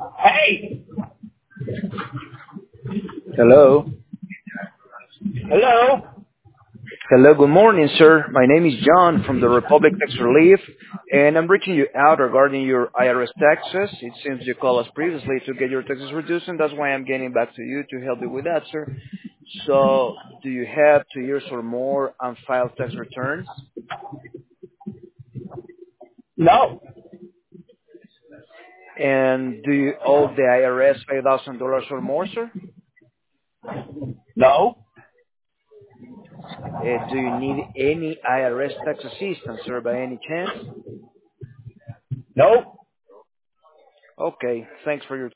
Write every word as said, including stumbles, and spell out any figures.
Hey, Hello. hello. Hello, good morning, sir. My name is John from the Republic Tax Relief, and I'm reaching you out regarding your I R S taxes. It seems you called us previously to get your taxes reduced, and that's why I'm getting back to you to help you with that, sir. So, do you have two years or more unfiled tax returns? No, And do you owe the I R S five thousand dollars or more, sir? no, Uh, do you need any I R S tax assistance, sir, by any chance? no. Okay, thanks for your